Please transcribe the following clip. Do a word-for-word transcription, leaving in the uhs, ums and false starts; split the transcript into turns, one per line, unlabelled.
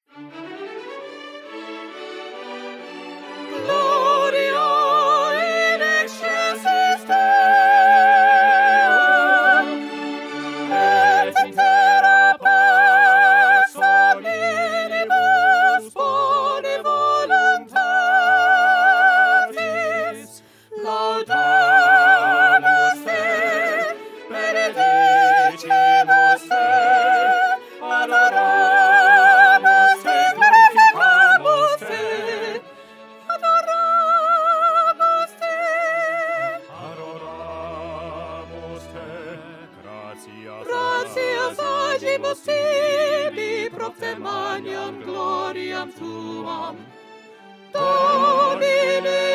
Gloria in excelsis Deo, et in terra pax omnibus boni voluntatis. Laudamus te, benedicimus te, adoramus te, glorificamus te, adoramus te, adoramus te, gratias gratias agibus tibi, propter magnam gloriam tuam, Domine